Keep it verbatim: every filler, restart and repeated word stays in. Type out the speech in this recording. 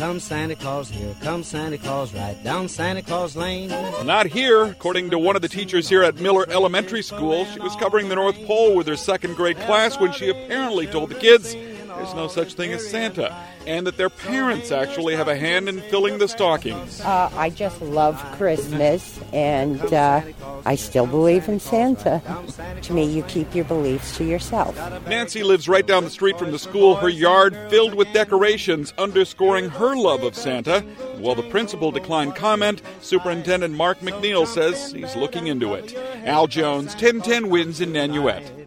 comes Santa Claus, here comes Santa Claus, right down Santa Claus Lane. Not here. According to one of the teachers here at Miller Elementary School, she was covering the North Pole with her second grade class when she apparently told the kids there's no such thing as Santa, and that their parents actually have a hand in filling the stockings. Uh, I just love Christmas, and uh, I still believe in Santa. To me, you keep your beliefs to yourself. Nancy lives right down the street from the school, her yard filled with decorations, underscoring her love of Santa. While the principal declined comment, Superintendent Mark McNeil says he's looking into it. Al Jones, ten ten wins in Nanuet.